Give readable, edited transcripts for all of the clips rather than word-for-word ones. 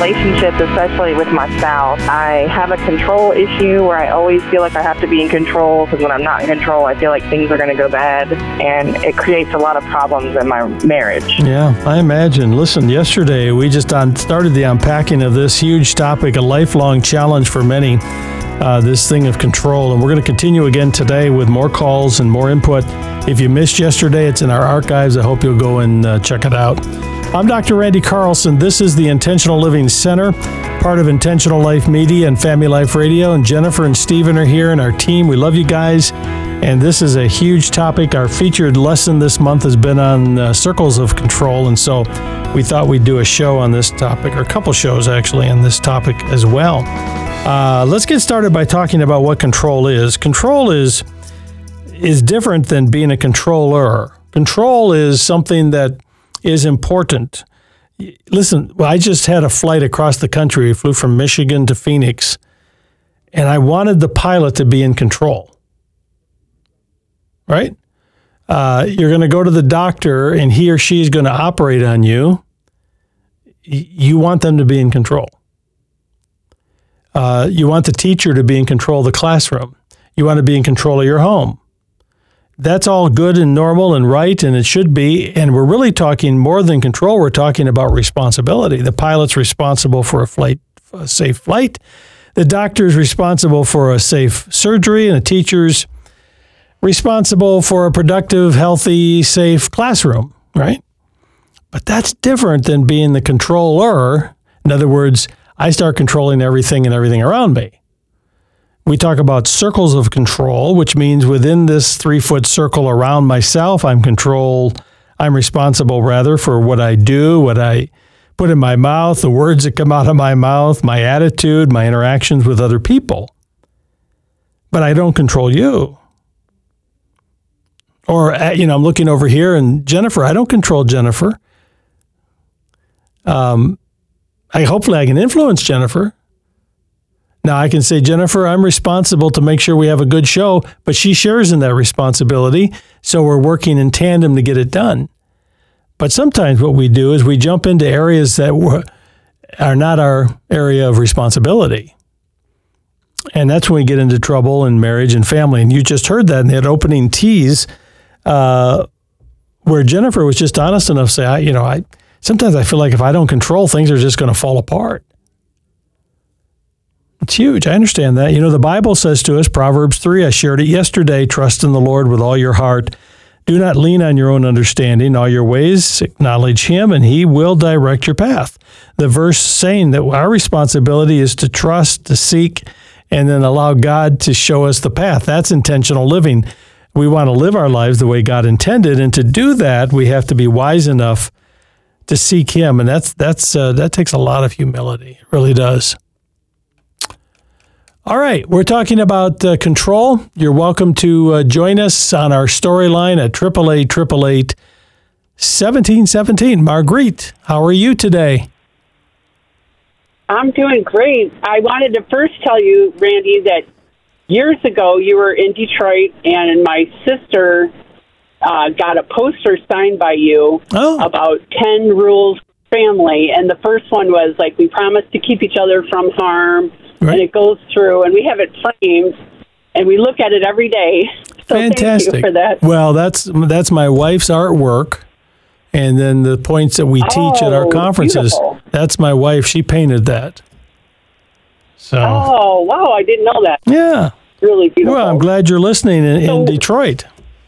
relationships, especially with my spouse. I have a control issue where I always feel like I have to be in control, because when I'm not in control, I feel like things are going to go bad, and it creates a lot of problems in my marriage. Yeah, I imagine. Listen, yesterday we just started the unpacking of this huge topic, a lifelong challenge for many, this thing of control. And we're going to continue again today with more calls and more input. If you missed yesterday, it's in our archives. I hope you'll go and check it out. I'm Dr. Randy Carlson. This is the Intentional Living Center, part of Intentional Life Media and Family Life Radio. And Jennifer and Stephen are here, and our team. We love you guys. And this is a huge topic. Our featured lesson this month has been on circles of control. And so we thought we'd do a show on this topic, or a couple shows actually on this topic as well. Let's get started by talking about what control is. Control is different than being a controller. Control is something that is important. Listen, I just had a flight across the country. We flew from Michigan to Phoenix, and I wanted the pilot to be in control. Right? You're going to go to the doctor, and he or she is going to operate on you. You want them to be in control. You want the teacher to be in control of the classroom. You want to be in control of your home. That's all good and normal and right, and it should be. And we're really talking more than control. We're talking about responsibility. The pilot's responsible for a safe flight. The doctor's responsible for a safe surgery, and the teacher's responsible for a productive, healthy, safe classroom, right? But that's different than being the controller. In other words, I start controlling everything and everything around me. We talk about circles of control, which means within this 3-foot circle around myself, I'm responsible rather for what I do, what I put in my mouth, the words that come out of my mouth, my attitude, my interactions with other people. But I don't control you. Or, I'm looking over here, and Jennifer, I don't control Jennifer. Hopefully I can influence Jennifer. Now I can say, Jennifer, I'm responsible to make sure we have a good show, but she shares in that responsibility, so we're working in tandem to get it done. But sometimes what we do is we jump into areas that are not our area of responsibility. And that's when we get into trouble in marriage and family. And you just heard that in that opening tease, where Jennifer was just honest enough to say, sometimes I feel like if I don't control, things are just going to fall apart. It's huge. I understand that. The Bible says to us, Proverbs 3, I shared it yesterday, trust in the Lord with all your heart. Do not lean on your own understanding. All your ways acknowledge him, and he will direct your path. The verse saying that our responsibility is to trust, to seek, and then allow God to show us the path. That's intentional living. We want to live our lives the way God intended, and to do that, we have to be wise enough to seek him, and that takes a lot of humility. It really does. All right, we're talking about control. You're welcome to join us on our storyline at 888-888-1717. Marguerite, how are you today? I'm doing great. I wanted to first tell you, Randy, that years ago you were in Detroit, and my sister got a poster signed by you about 10 rules for family. And the first one was, we promise to keep each other from harm. Right. And it goes through, and we have it framed, and we look at it every day. So fantastic. Thank you for that. Well, that's my wife's artwork. And then the points that we teach at our conferences, beautiful. That's my wife. She painted that. So. Oh, wow. I didn't know that. Yeah. Really beautiful. Well, I'm glad you're listening in Detroit.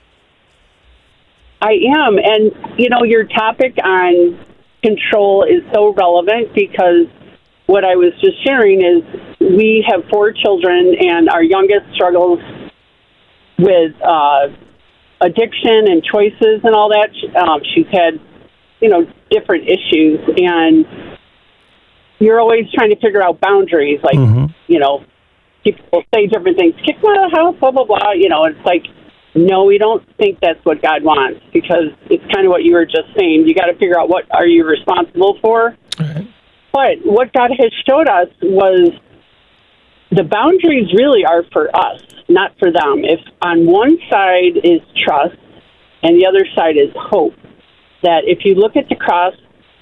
I am. And, your topic on control is so relevant, because what I was just sharing is we have 4 children, and our youngest struggles with addiction and choices and all that. She's had, different issues, and you're always trying to figure out boundaries. People say different things, kick me out of the house, blah, blah, blah. It's like, no, we don't think that's what God wants, because it's kind of what you were just saying. You got to figure out what are you responsible for. Right. But what God has showed us was the boundaries really are for us, not for them. If on one side is trust and the other side is hope, that if you look at the cross,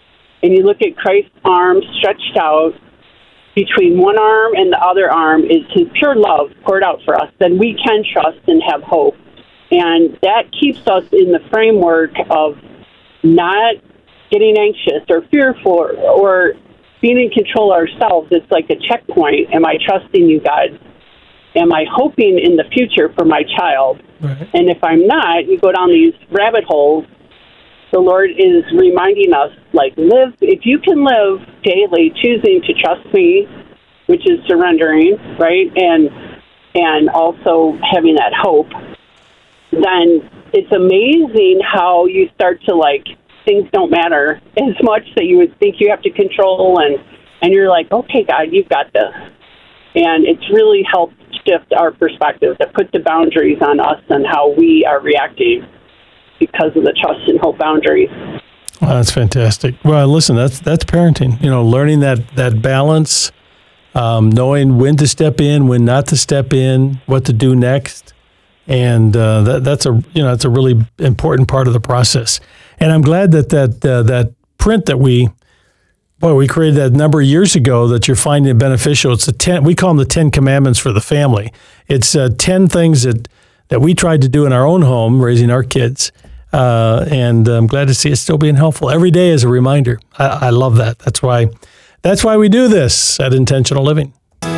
and you look at Christ's arm stretched out, between one arm and the other arm is his pure love poured out for us, then we can trust and have hope. And that keeps us in the framework of not getting anxious or fearful or being in control ourselves. It's like a checkpoint. Am I trusting you, God? Am I hoping in the future for my child? Right. And if I'm not, you go down these rabbit holes. The Lord is reminding us, like, live, if you can live daily choosing to trust me, which is surrendering, right, and also having that hope, then it's amazing how you start to, like, things don't matter as much that you would think you have to control, and you're like, okay, God, you've got this. And it's really helped shift our perspective, to put the boundaries on us and how we are reacting because of the trust and hope boundaries. Well, that's fantastic. Well, listen, that's parenting. You know, learning that balance, knowing when to step in, when not to step in, what to do next, and that's a really important part of the process. And I'm glad that print that we created that number of years ago that you're finding beneficial. It's we call them the 10 Commandments for the family. It's 10 things that we tried to do in our own home, raising our kids. And I'm glad to see it still being helpful every day as a reminder. I love that. That's why we do this at Intentional Living.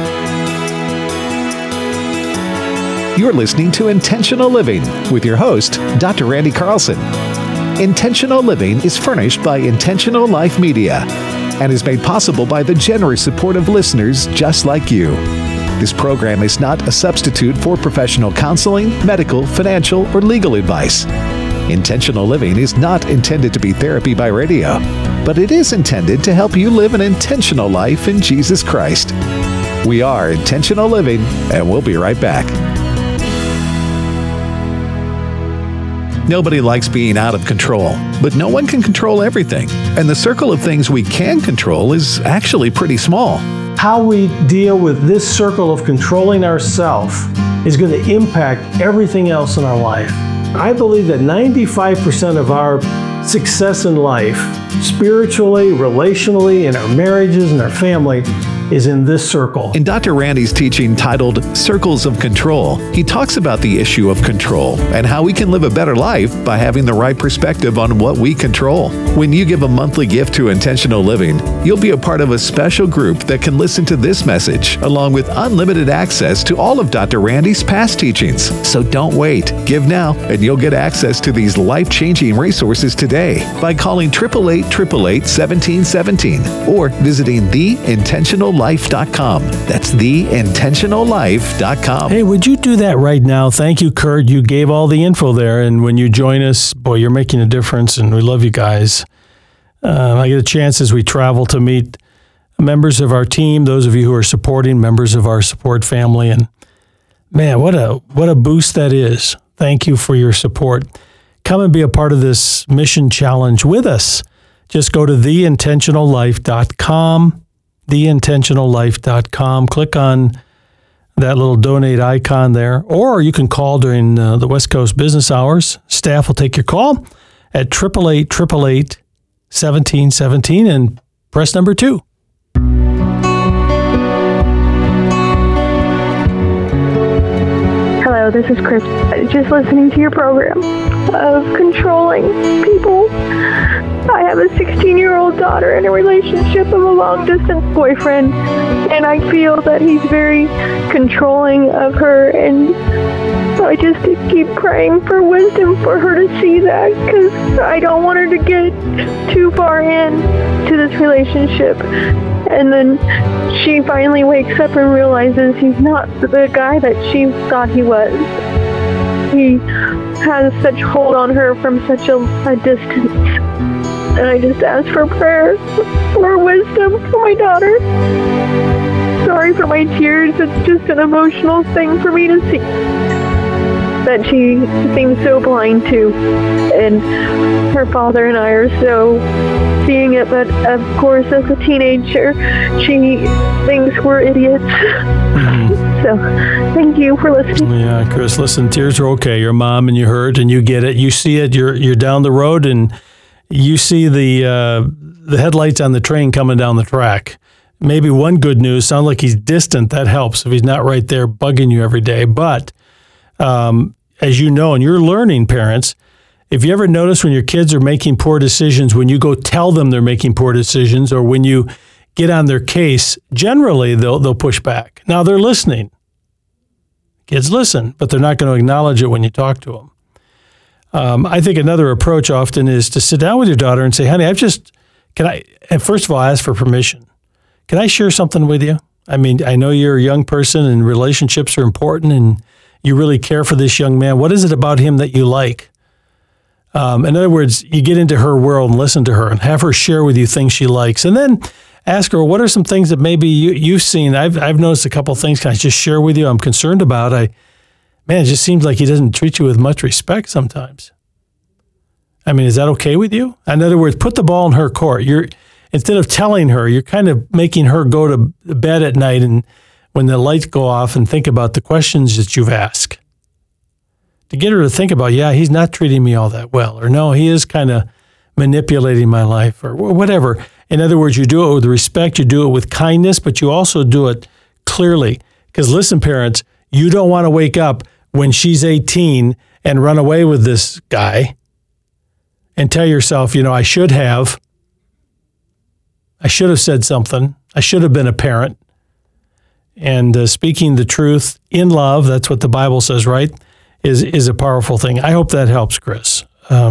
You're listening to Intentional Living with your host, Dr. Randy Carlson. Intentional Living is furnished by Intentional Life Media and is made possible by the generous support of listeners just like you. This program is not a substitute for professional counseling, medical, financial, or legal advice. Intentional Living is not intended to be therapy by radio, but it is intended to help you live an intentional life in Jesus Christ. We are Intentional Living, and we'll be right back. Nobody likes being out of control, but no one can control everything. And the circle of things we can control is actually pretty small. How we deal with this circle of controlling ourselves is going to impact everything else in our life. I believe that 95% of our success in life, spiritually, relationally, in our marriages and our family, is in this circle. In Dr. Randy's teaching titled Circles of Control, he talks about the issue of control and how we can live a better life by having the right perspective on what we control. When you give a monthly gift to Intentional Living, you'll be a part of a special group that can listen to this message, along with unlimited access to all of Dr. Randy's past teachings. So don't wait. Give now, and you'll get access to these life-changing resources today by calling 888-888-1717 or visiting theintentionallife.com. That's theintentionallife.com. Hey, would you do that right now? Thank you, Kurt. You gave all the info there, and when you join us, boy, you're making a difference, and we love you guys. I get a chance as we travel to meet members of our team, those of you who are supporting members of our support family, and man, what a boost that is. Thank you for your support. Come and be a part of this mission challenge with us. Just go to theintentionallife.com. theintentionallife.com. Click on that little donate icon there, or you can call during the West Coast business hours. Staff will take your call at 888-888-1717 and press number 2. Hello, this is Chris. Just listening to your program of controlling people. I have a 16-year-old daughter in a relationship of a long-distance boyfriend, and I feel that he's very controlling of her, and I just keep praying for wisdom for her to see that, because I don't want her to get too far in to this relationship. And then she finally wakes up and realizes he's not the guy that she thought he was. He has such hold on her from such a distance. And I just ask for prayer, for wisdom for my daughter. Sorry for my tears. It's just an emotional thing for me to see that she seems so blind to. And her father and I are so seeing it, but of course, as a teenager, she thinks we're idiots. Mm-hmm. So, thank you for listening. Yeah, Chris, listen, tears are okay. You're a mom and you hurt and you get it. You see it. You're down the road and you see the the headlights on the train coming down the track. Maybe one good news, sounds like he's distant. That helps if he's not right there bugging you every day. But as you know, and you're learning, parents, if you ever notice when your kids are making poor decisions, when you go tell them they're making poor decisions, or when you get on their case, generally they'll push back. Now they're listening. Kids listen, but they're not going to acknowledge it when you talk to them. I think another approach often is to sit down with your daughter and say, honey, and first of all, ask for permission. Can I share something with you? I mean, I know you're a young person and relationships are important and you really care for this young man. What is it about him that you like? In other words, you get into her world and listen to her and have her share with you things she likes. And then ask her, what are some things that maybe you've seen? I've noticed a couple of things. Can I just share with you I'm concerned about? Man, it just seems like he doesn't treat you with much respect sometimes. I mean, is that okay with you? In other words, put the ball in her court. Instead of telling her, you're kind of making her go to bed at night and when the lights go off and think about the questions that you've asked. To get her to think about, yeah, he's not treating me all that well, or no, he is kind of manipulating my life, or whatever. In other words, you do it with respect, you do it with kindness, but you also do it clearly. Because listen, parents, you don't want to wake up when she's 18 and run away with this guy and tell yourself, I should have said something. I should have been a parent. And speaking the truth in love, that's what the Bible says, right, is a powerful thing. I hope that helps, Chris.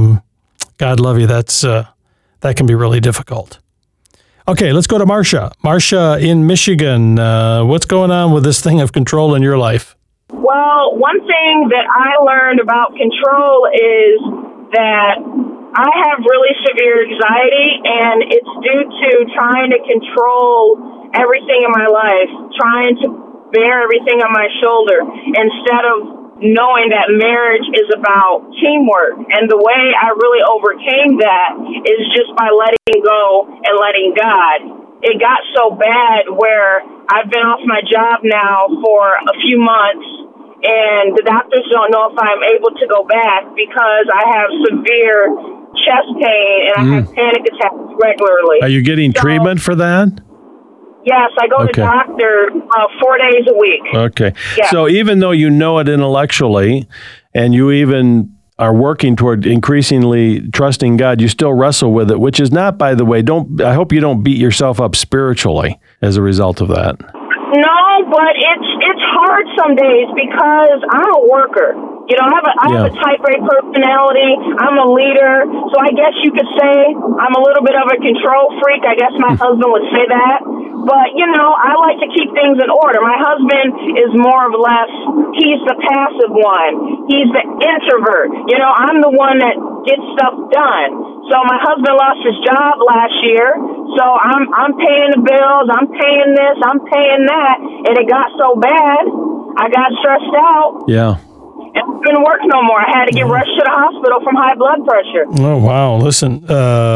God love you. That can be really difficult. Okay, let's go to Marcia. Marcia in Michigan. What's going on with this thing of control in your life? Well, one thing that I learned about control is that I have really severe anxiety, and it's due to trying to control everything in my life, trying to bear everything on my shoulder, instead of knowing that marriage is about teamwork. And the way I really overcame that is just by letting go and letting God. It got so bad where I've been off my job now for a few months, and the doctors don't know if I'm able to go back because I have severe chest pain and I have panic attacks regularly. Are you getting treatment for that? Yes, I go to doctor 4 days a week. Okay. Yeah. So even though you know it intellectually and you even are working toward increasingly trusting God, you still wrestle with it, which is not, by the way, I hope you don't beat yourself up spiritually as a result of that. No, but it's hard some days because I'm a worker. I have a type A personality. I'm a leader. So I guess you could say I'm a little bit of a control freak. I guess my husband would say that. But, I like to keep things in order. My husband is more or less, he's the passive one. He's the introvert. I'm the one that gets stuff done. So my husband lost his job last year. So I'm paying the bills. I'm paying this. I'm paying that. And it got so bad, I got stressed out. Yeah. It didn't work no more. I had to get rushed to the hospital from high blood pressure. Oh, wow. Listen,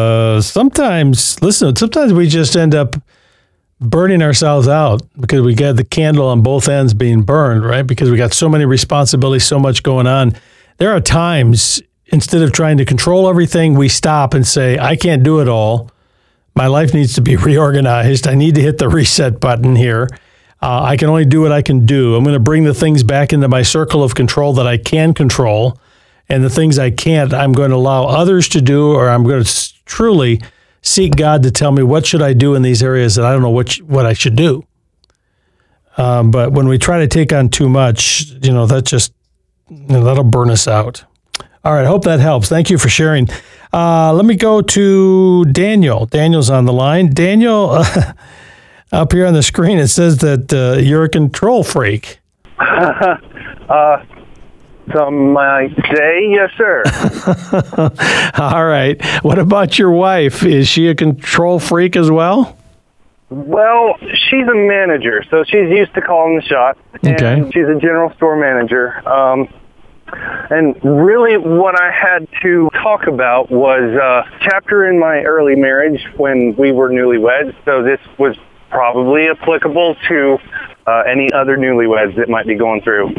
sometimes we just end up burning ourselves out because we got the candle on both ends being burned, right? Because we got so many responsibilities, so much going on. There are times, instead of trying to control everything, we stop and say, I can't do it all. My life needs to be reorganized. I need to hit the reset button here. I can only do what I can do. I'm going to bring the things back into my circle of control that I can control. And the things I can't, I'm going to allow others to do, or I'm going to truly seek God to tell me what should I do in these areas that I don't know what I should do. But when we try to take on too much, that just, that'll burn us out. All right, I hope that helps. Thank you for sharing. Let me go to Daniel. Daniel's on the line. Daniel, up here on the screen, it says that you're a control freak. Some might say, yes, sir. All right. What about your wife? Is she a control freak as well? Well, she's a manager, so she's used to calling the shots. Okay. And she's a general store manager. And really what I had to talk about was a chapter in my early marriage when we were newlyweds. So this was probably applicable to any other newlyweds that might be going through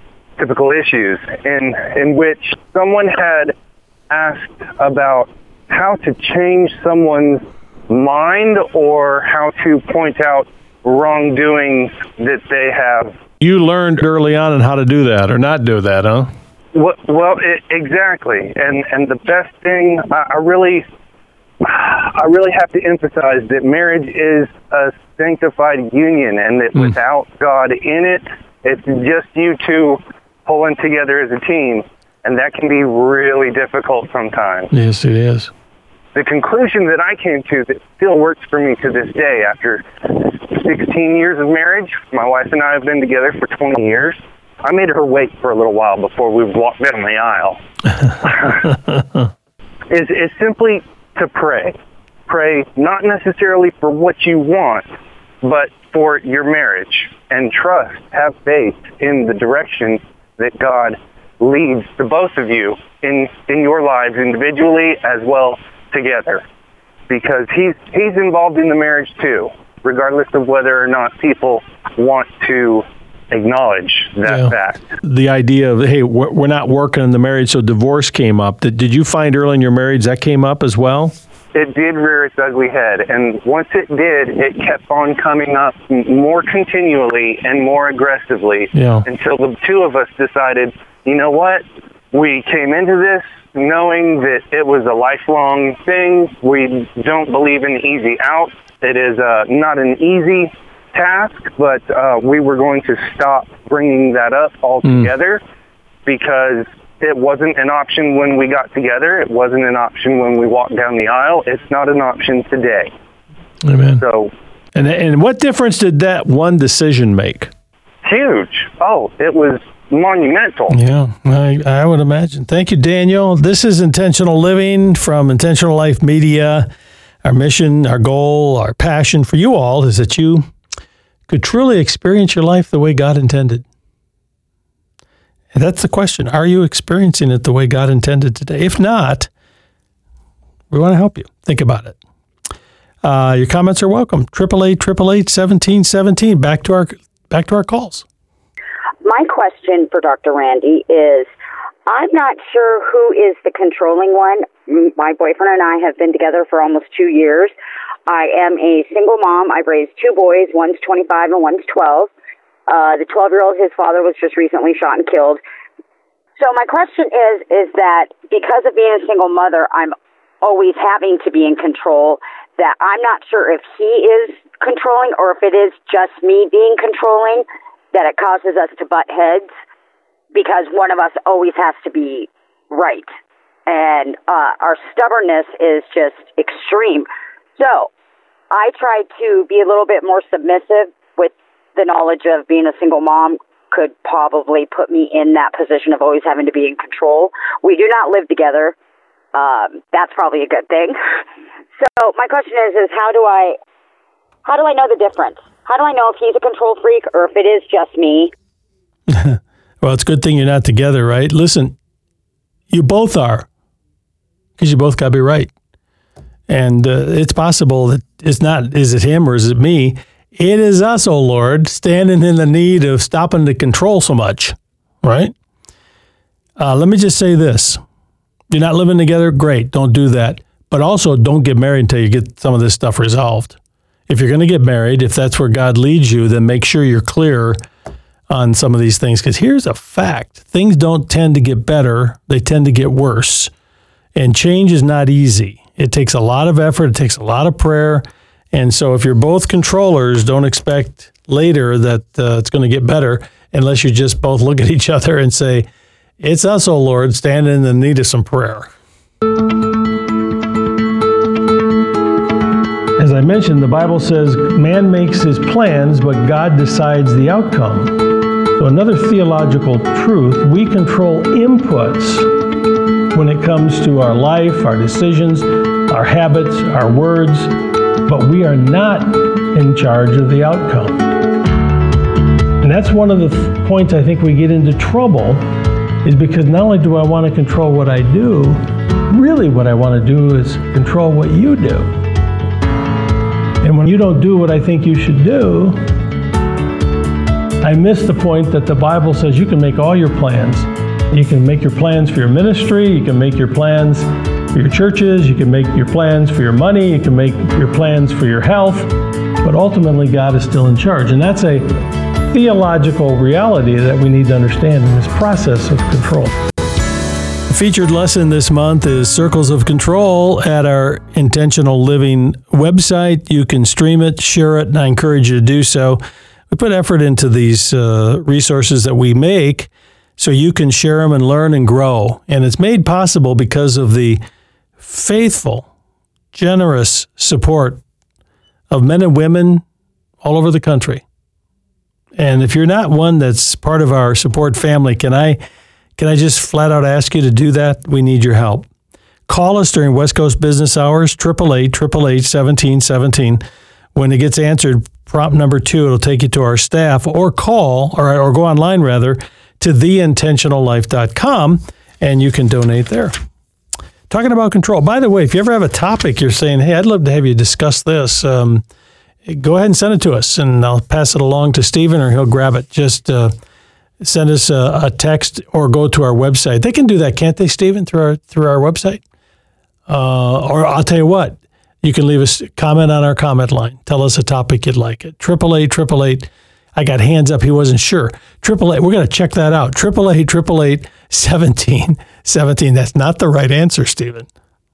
typical issues, in which someone had asked about how to change someone's mind or how to point out wrongdoing that they have. You learned early on how to do that or not do that, huh? Well, exactly. And the best thing, I really have to emphasize that marriage is a sanctified union, and that without God in it, it's just you two pulling together as a team, and that can be really difficult sometimes. Yes, it is. The conclusion that I came to that still works for me to this day after 16 years of marriage, my wife and I have been together for 20 years. I made her wait for a little while before we walked down the aisle. is simply to pray. Pray not necessarily for what you want, but for your marriage. And trust, have faith in the direction that God leads the both of you in your lives individually as well together. Because he's involved in the marriage too, regardless of whether or not people want to acknowledge that fact. The idea of, hey, we're not working in the marriage, so divorce came up. Did you find early in your marriage that came up as well? It did rear its ugly head, and once it did, it kept on coming up more continually and more aggressively until the two of us decided, you know what, we came into this knowing that it was a lifelong thing. We don't believe in easy out. It is not an easy task, but we were going to stop bringing that up altogether because it wasn't an option when we got together. It wasn't an option when we walked down the aisle. It's not an option today. Amen. So, and what difference did that one decision make? Huge. Oh, it was monumental. Yeah, I would imagine. Thank you, Daniel. This is Intentional Living from Intentional Life Media. Our mission, our goal, our passion for you all is that you could truly experience your life the way God intended. And that's the question. Are you experiencing it the way God intended today? If not, we want to help you. Think about it. Your comments are welcome. 888-888-1717. Back to our calls. My question for Dr. Randy is, I'm not sure who is the controlling one. My boyfriend and I have been together for almost 2 years. I am a single mom. I've raised two boys. One's 25 and one's 12. The 12-year-old, his father was just recently shot and killed. So my question is that because of being a single mother, I'm always having to be in control, that I'm not sure if he is controlling or if it is just me being controlling, that it causes us to butt heads because one of us always has to be right. And our stubbornness is just extreme. So I try to be a little bit more submissive with the knowledge of being a single mom could probably put me in that position of always having to be in control. We do not live together. That's probably a good thing. So my question is how do I know the difference? How do I know if he's a control freak or if it is just me? Well, it's a good thing you're not together, right? Listen, you both are, because you both got to be right. And it's possible that it's not, is it him or is it me? It is us, oh Lord, standing in the need of stopping to control so much, right? Let me just say this. You're not living together? Great, don't do that. But also don't get married until you get some of this stuff resolved. If you're going to get married, if that's where God leads you, then make sure you're clear on some of these things. Because here's a fact. Things don't tend to get better. They tend to get worse. And change is not easy. It takes a lot of effort. It takes a lot of prayer. And so if you're both controllers, don't expect later that it's going to get better unless you just both look at each other and say, it's us, oh Lord, standing in the need of some prayer. As I mentioned, the Bible says man makes his plans, but God decides the outcome. So another theological truth, we control inputs when it comes to our life, our decisions, our habits, our words, but we are not in charge of the outcome. And that's one of the points I think we get into trouble, is because not only do I want to control what I do, really what I want to do is control what you do. And when you don't do what I think you should do, I miss the point that the Bible says you can make all your plans. You can make your plans for your ministry, you can make your plans for your churches, you can make your plans for your money, you can make your plans for your health, but ultimately God is still in charge. And that's a theological reality that we need to understand in this process of control. The featured lesson this month is Circles of Control at our Intentional Living website. You can stream it, share it, and I encourage you to do so. We put effort into these resources that we make so you can share them and learn and grow. And it's made possible because of the faithful, generous support of men and women all over the country. And if you're not one that's part of our support family, can I just flat out ask you to do that? We need your help. Call us during West Coast business hours, 888-888-1717. When it gets answered, prompt number 2, it'll take you to our staff, or call, or go online rather, to theintentionallife.com, and you can donate there. Talking about control. By the way, if you ever have a topic you're saying, hey, I'd love to have you discuss this, go ahead and send it to us, and I'll pass it along to Stephen, or he'll grab it. Just send us a text or go to our website. They can do that, can't they, Stephen, through our website? Or I'll tell you what, you can leave us a comment on our comment line. Tell us a topic you'd like. 888-888. I got hands up. He wasn't sure. 888. We're going to check that out. 888-888-1717. That's not the right answer, Stephen.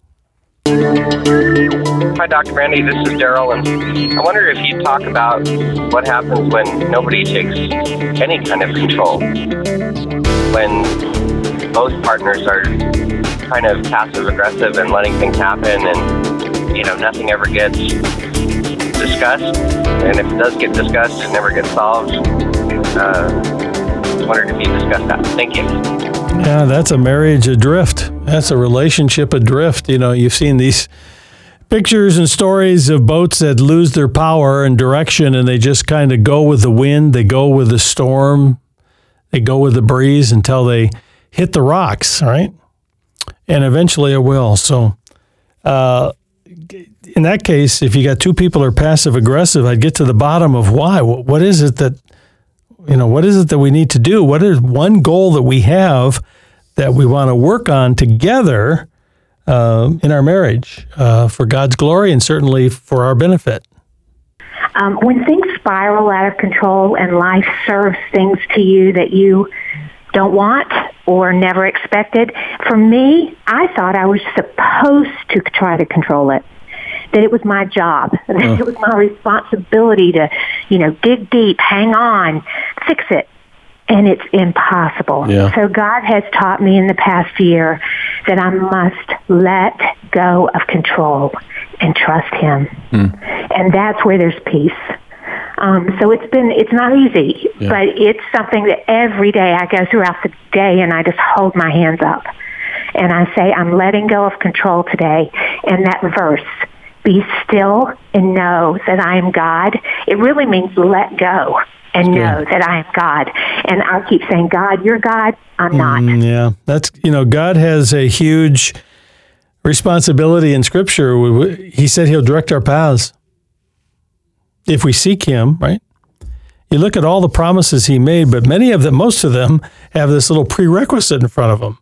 Hi, Dr. Randy. This is Daryl, and I wonder if you'd talk about what happens when nobody takes any kind of control. When both partners are kind of passive-aggressive and letting things happen, and nothing ever gets discussed. And if it does get discussed, it never gets solved. Wondered if you discussed that. Thank you. Yeah, that's a marriage adrift. That's a relationship adrift. You've seen these pictures and stories of boats that lose their power and direction, and they just kind of go with the wind. They go with the storm. They go with the breeze until they hit the rocks, right? And eventually it will. So in that case, if you got two people who are passive aggressive, I'd get to the bottom of why. What is it that we need to do? What is one goal that we have that we want to work on together in our marriage for God's glory and certainly for our benefit? When things spiral out of control and life serves things to you that you don't want or never expected, for me, I thought I was supposed to try to control it. That it was my job, that it was my responsibility to, dig deep, hang on, fix it. And it's impossible. Yeah. So God has taught me in the past year that I must let go of control and trust Him. And that's where there's peace. So it's not easy, but it's something that every day I go throughout the day and I just hold my hands up. And I say, I'm letting go of control today. And that verse, be still and know that I am God, it really means let go and know that I am God. And I keep saying, God, you're God, I'm not. Yeah, that's, God has a huge responsibility in Scripture. He said He'll direct our paths if we seek Him, right? You look at all the promises He made, but most of them have this little prerequisite in front of them.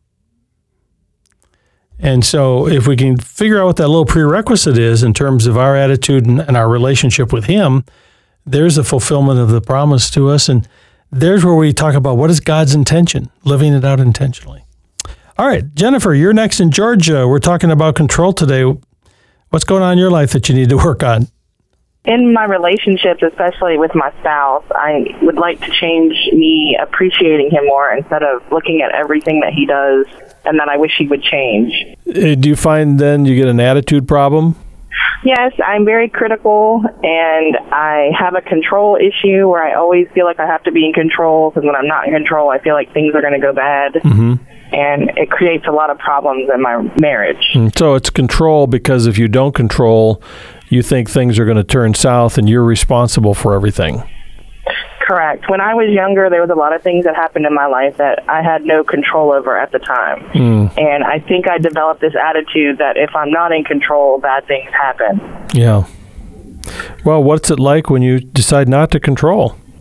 And so if we can figure out what that little prerequisite is in terms of our attitude and our relationship with Him, there's a fulfillment of the promise to us. And there's where we talk about what is God's intention, living it out intentionally. All right, Jennifer, you're next in Georgia. We're talking about control today. What's going on in your life that you need to work on? In my relationships, especially with my spouse, I would like to change me appreciating him more instead of looking at everything that he does and that I wish he would change. Do you find then you get an attitude problem? Yes, I'm very critical, and I have a control issue where I always feel like I have to be in control, because when I'm not in control, I feel like things are going to go bad. Mm-hmm. And it creates a lot of problems in my marriage. So it's control because if you don't control, you think things are going to turn south and you're responsible for everything. Correct. When I was younger, there was a lot of things that happened in my life that I had no control over at the time. And I think I developed this attitude that if I'm not in control, bad things happen. Yeah. Well, what's it like when you decide not to control?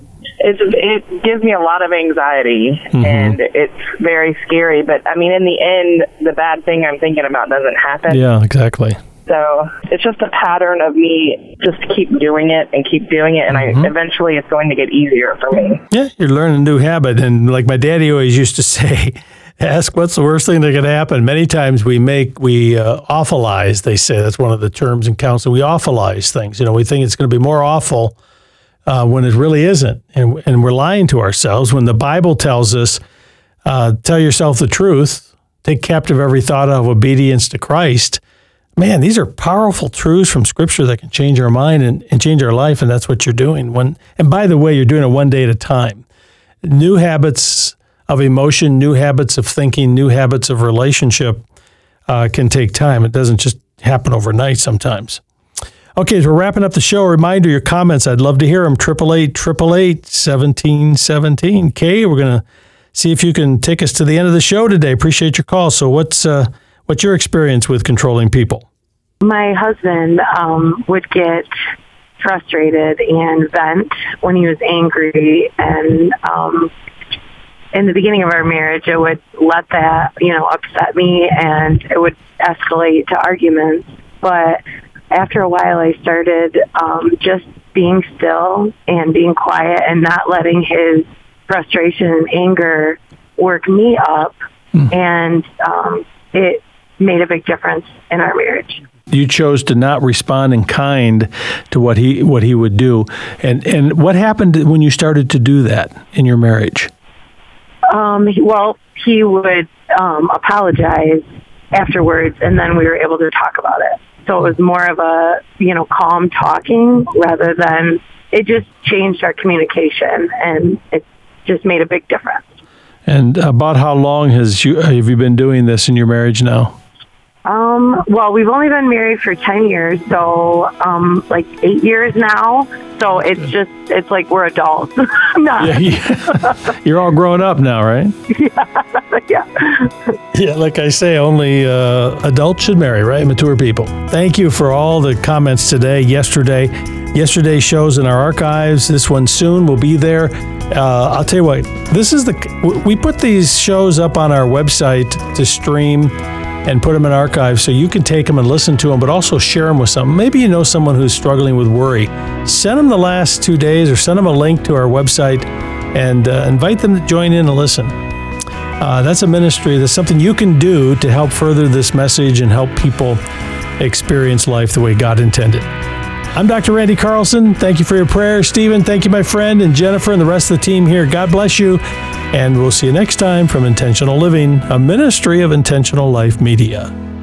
It gives me a lot of anxiety, and it's very scary. But, I mean, in the end, the bad thing I'm thinking about doesn't happen. Yeah, exactly. So it's just a pattern of me just keep doing it, and eventually it's going to get easier for me. Yeah, you're learning a new habit. And like my daddy always used to say, ask what's the worst thing that could happen. Many times we awfulize, they say. That's one of the terms in counseling. We awfulize things. You know, we think it's going to be more awful when it really isn't. And we're lying to ourselves when the Bible tells us, tell yourself the truth, take captive every thought of obedience to Christ. Man, these are powerful truths from Scripture that can change our mind and change our life, and that's what you're doing. And by the way, you're doing it one day at a time. New habits of emotion, new habits of thinking, new habits of relationship can take time. It doesn't just happen overnight sometimes. Okay, as we're wrapping up the show, a reminder, your comments, I'd love to hear them. 888-888-1717. Kay, we're going to see if you can take us to the end of the show today. Appreciate your call. So what's your experience with controlling people? My husband would get frustrated and vent when he was angry, and in the beginning of our marriage, it would let that, upset me, and it would escalate to arguments. But after a while, I started just being still and being quiet and not letting his frustration and anger work me up, and it made a big difference in our marriage. You chose to not respond in kind to what he would do. And what happened when you started to do that in your marriage? Well, he would apologize afterwards, and then we were able to talk about it. So it was more of a, calm talking rather than, it just changed our communication, and it just made a big difference. And about how long have you been doing this in your marriage now? Well, we've only been married for 10 years, so, 8 years now. So it's like we're adults. You're all grown up now, right? Yeah. Yeah, like I say, only adults should marry, right? Mature people. Thank you for all the comments today, yesterday's shows in our archives. This one soon will be there. I'll tell you what, we put these shows up on our website to stream and put them in archives so you can take them and listen to them, but also share them with someone. Maybe you know someone who's struggling with worry. Send them the last 2 days or send them a link to our website and invite them to join in and listen. That's a ministry. That's something you can do to help further this message and help people experience life the way God intended. I'm Dr. Randy Carlson. Thank you for your prayers. Stephen, thank you, my friend, and Jennifer and the rest of the team here. God bless you. And we'll see you next time from Intentional Living, a ministry of Intentional Life Media.